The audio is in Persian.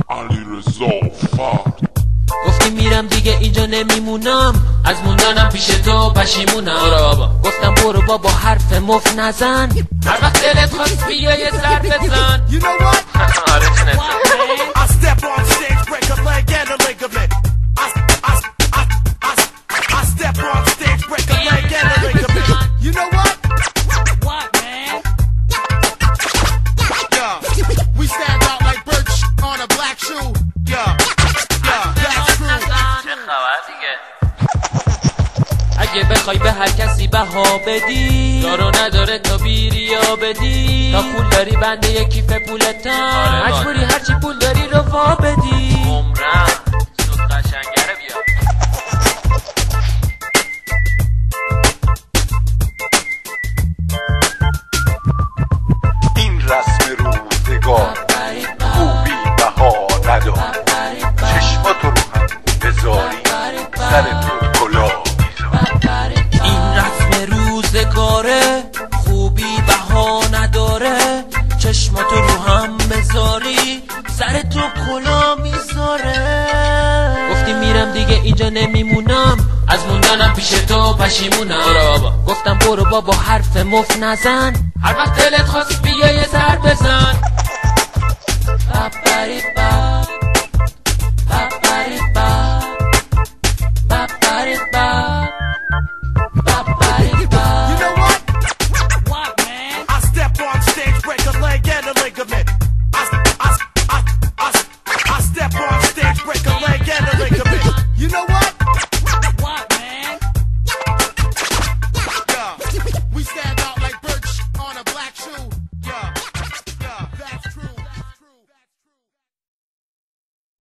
علیرضا فرد. گفتی میرم دیگه اینجا نمیمونم، از موندنم پیش تو پشیمونم. برو بابا. گفتم برو بابا حرف مفت نزن، هر وقت دلت خواست بیا یه سر بزن. You know what? I step on stage, break a leg and a ligament. I step on stage, break a leg and a ligament. You know what? What, man? Yeah, we stand out like bird on a black shoe. Yeah, that's true. اگه بخوای به هر کسی بها بدی، دارو نداره تا بیریا بدی. تا پول داری بنده یه کیف پولتم، مجبوری هرچی پول داری رو وا بدی. عمرم سود قشنگره بیا. این رسم روزگار خوبی بها ندار، چشماتو رو هم بذاری سر تو کلا میذاری. این رسم روزگاره خوبی بها نداره، چشماتو رو هم بذاری سر تو کلا میذاره. گفتی میرم دیگه اینجا نمیمونم، از موندنم پیش تو پشیمونم. برو بابا. گفتم برو بابا حرف مفت نزن، هر وقت دلت خواست بیا یه سر بزن.